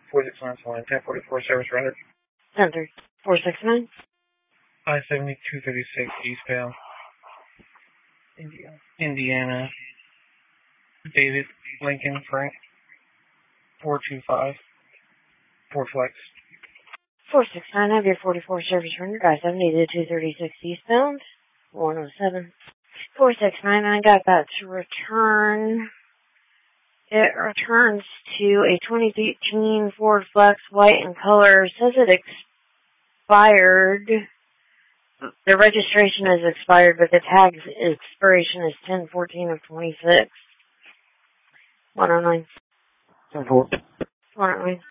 469 1044 service rendered. 10-469. I-7236 eastbound. Indiana. David Lincoln Frank. 425. Ford Flex. 469, have your 44 service rendered. I-7236 eastbound. 107. 469, I got that to return. It returns to a 2018 Ford Flex, white in color. It says it expired. The registration is expired, but the tag's expiration is 10/14 of 26. 109. 10-4. 109.